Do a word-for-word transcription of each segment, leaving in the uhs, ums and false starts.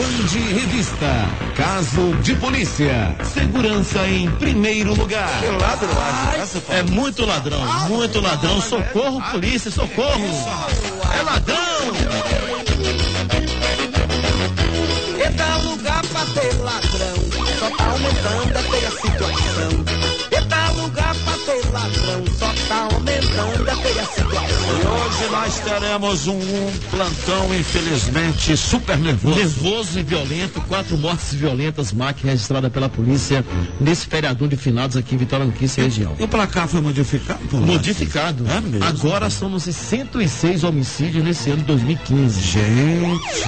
Band Revista. Caso de polícia. Segurança em primeiro lugar. É ladrão, é muito ladrão, muito ladrão. Socorro, polícia, socorro. É ladrão. Eita lugar pra ter ladrão. Só tá aumentando até a situação. Eita lugar pra ter ladrão. Só tá aumentando até a situação. E hoje nós teremos um, um plantão, infelizmente, super nervoso. Nervoso e violento. Quatro mortes violentas, M A C registrada pela polícia nesse feriadão de finados aqui em Vitória do Quince região. E o placar foi modificado? Modificado. É mesmo? Agora somos em cento e seis homicídios nesse ano de dois mil e quinze. Gente...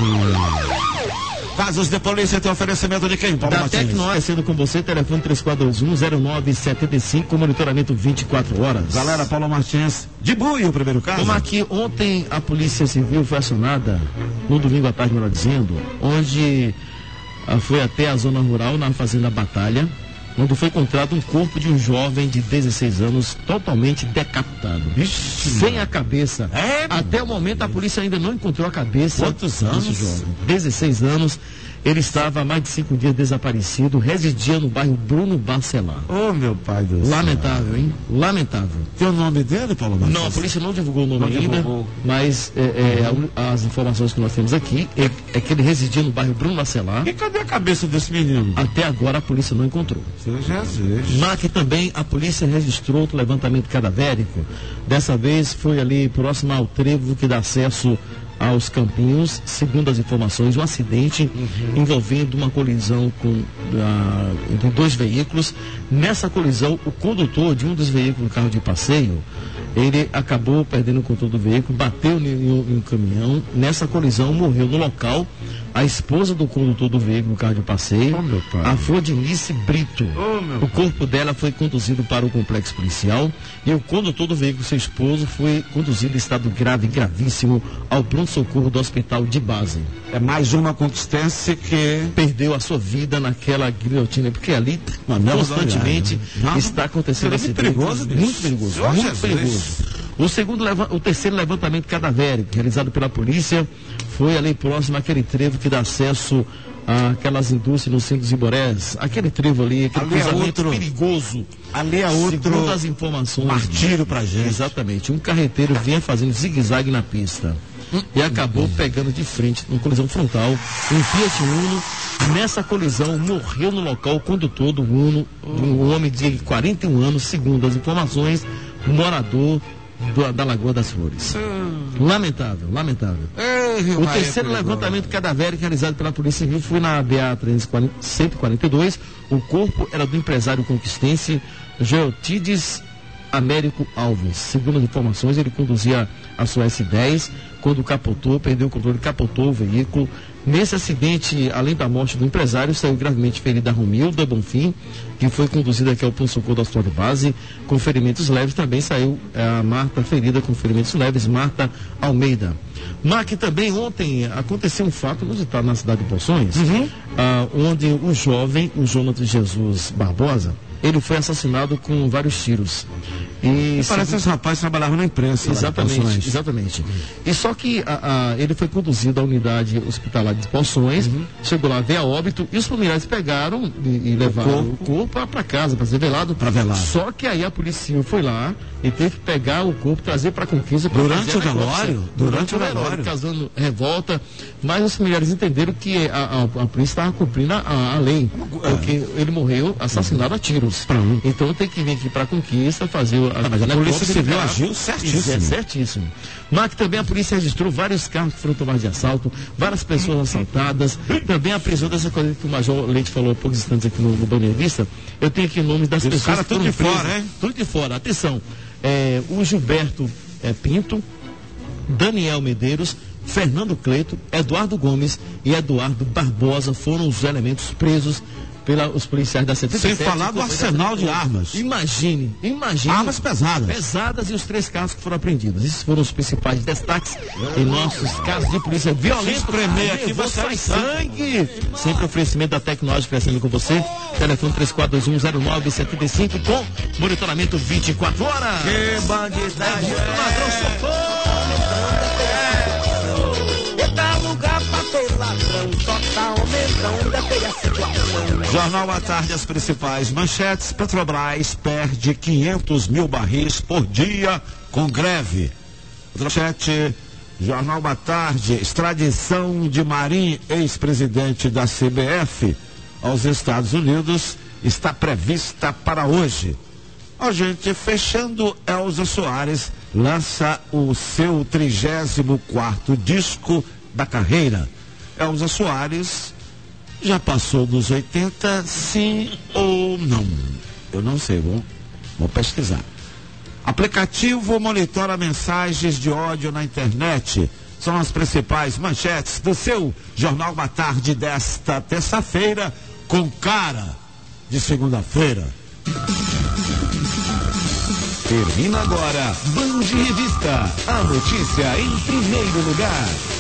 Casos de polícia tem oferecimento de quem, Paulo da Martins? Tecnós, sendo com você, telefone três quatro dois um zero nove sete cinco, com monitoramento vinte e quatro horas. Galera, Paulo Martins, de Bui, o primeiro caso. Como aqui, ontem a Polícia Civil foi acionada, no domingo à tarde, melhor dizendo, onde ah, foi até a zona rural, na Fazenda Batalha, onde foi encontrado um corpo de um jovem de dezesseis anos, totalmente decapitado. Vixe, sem a cabeça. É, até o momento a polícia ainda não encontrou a cabeça. Quantos anos? Desse jovem. dezesseis anos. Ele estava há mais de cinco dias desaparecido, residia no bairro Bruno Bacelar. Oh, meu pai do céu. Lamentável, hein? Lamentável. Tem o nome dele, Paulo Martins? Não, a polícia não divulgou o nome não ainda, divulgou. mas é, é, a, as informações que nós temos aqui é, é que ele residia no bairro Bruno Bacelar. E cadê a cabeça desse menino? Até agora a polícia não encontrou. Seu Jesus. Mas que também a polícia registrou outro levantamento cadavérico. Dessa vez foi ali próximo ao trevo que dá acesso aos Campinhos, segundo as informações, um acidente uhum. envolvendo uma colisão com, uh, entre dois veículos. Nessa colisão, o condutor de um dos veículos, um carro de passeio, ele acabou perdendo o controle do veículo, bateu em, em, em um caminhão. Nessa colisão, morreu no local a esposa do condutor do veículo, carro de passeio, oh, a Fordinice Brito. Oh, o corpo dela foi conduzido para o complexo policial e o condutor do veículo, seu esposo, foi conduzido em estado grave, gravíssimo, ao pronto-socorro do hospital de base. É mais uma conquistância que... Perdeu a sua vida naquela guilhotina, porque ali, constantemente, não, está acontecendo esse acidente. Perigoso, muito perigoso, Senhor muito Jesus. perigoso. O, segundo, o terceiro levantamento cadavérico, realizado pela polícia, foi ali próximo àquele trevo que dá acesso àquelas indústrias no centro dos Iborés. Aquele trevo ali, aquele ali cruzamento é outro, perigoso. Ali é outro segundo as informações. Martírio pra gente. Exatamente. Um carreteiro vinha fazendo zigue-zague na pista. Hum, e acabou hum. pegando de frente, numa colisão frontal, um Fiat Uno. Nessa colisão, morreu no local o condutor do Uno, um homem de quarenta e um anos, segundo as informações, morador Do, da Lagoa das Flores. Hum. Lamentável, lamentável. Ei, o terceiro é levantamento cadavérico realizado pela Polícia Civil foi na B A cento e quarenta e dois. O corpo era do empresário conquistense Geotides Américo Alves. Segundo as informações, ele conduzia a sua S dez. Quando capotou, perdeu o controle, capotou o veículo. Nesse acidente, além da morte do empresário, saiu gravemente ferida a Romilda Bonfim, que foi conduzida aqui ao pronto-socorro do hospital de base, com ferimentos leves. Também saiu a Marta ferida com ferimentos leves, Marta Almeida. Mas que também ontem aconteceu um fato inusitado na cidade de Poções, uhum. ah, onde um jovem, o Jonathan Jesus Barbosa, ele foi assassinado com vários tiros. E, e parece que esse rapaz trabalhava na imprensa. Exatamente, exatamente. E só que a, a, ele foi conduzido à unidade hospitalar de Poções, uhum. chegou lá, veio a óbito, e os familiares pegaram e, e levaram o corpo, corpo para casa, para ser velado. Para velar. Só que aí a polícia civil foi lá e teve que pegar o corpo, trazer para a Conquista. Durante o velório? Durante, Durante o velório, velório, causando revolta. Mas os familiares entenderam que a, a, a polícia estava cumprindo a, a lei, é. porque ele morreu assassinado a tiros. Pronto. Então tem que vir aqui para a Conquista fazer o. Ah, mas a polícia civil agiu certíssimo. É certíssimo. Mas também a polícia registrou vários carros que foram tomados de assalto, várias pessoas assaltadas, também a prisão dessa coisa que o Major Leite falou há poucos instantes aqui no, no Band Revista. Eu tenho aqui o nome das pessoas. Cara, tudo de fora, hein? Tudo de fora. Atenção. É, o Gilberto é, Pinto, Daniel Medeiros, Fernando Cleito, Eduardo Gomes e Eduardo Barbosa foram os elementos presos pelos policiais da setenta e sete. Sem falar do arsenal de armas. Imagine, imagine. Armas pesadas. Pesadas e os três carros que foram apreendidos. Esses foram os principais destaques em nossos casos de polícia violenta. Espremer aqui, você sai sangue. Sempre oferecimento da Tecnológica crescendo com você. Telefone três quatro dois um zero nove sete cinco com monitoramento vinte e quatro horas. Que bandidagem. É ladrão, socorro. É. Eita lugar pra ter ladrão, só tá Jornal à Tarde, as principais manchetes. Petrobras perde quinhentos mil barris por dia com greve. Outra manchete, Jornal à Tarde, extradição de Marinho, ex-presidente da C B F, aos Estados Unidos, está prevista para hoje. A gente, fechando, Elza Soares lança o seu trigésimo quarto disco da carreira. Elza Soares já passou dos oitenta, sim ou não? Eu não sei, vou, vou pesquisar. Aplicativo monitora mensagens de ódio na internet. São as principais manchetes do seu Jornal da Tarde desta terça-feira, com cara de segunda-feira. Termina agora Band Revista, a notícia em primeiro lugar.